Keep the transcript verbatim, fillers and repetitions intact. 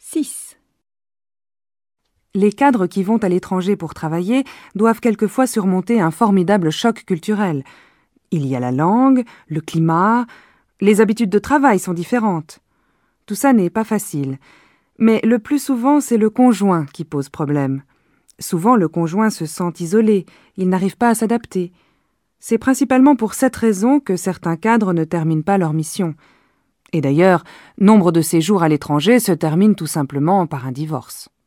six. Les cadres qui vont à l'étranger pour travailler doivent quelquefois surmonter un formidable choc culturel. Il y a la langue, le climat, les habitudes de travail sont différentes. Tout ça n'est pas facile. Mais le plus souvent, c'est le conjoint qui pose problème. Souvent, le conjoint se sent isolé, il n'arrive pas à s'adapter. C'est principalement pour cette raison que certains cadres ne terminent pas leur mission. Et d'ailleurs, nombre de séjours à l'étranger se terminent tout simplement par un divorce.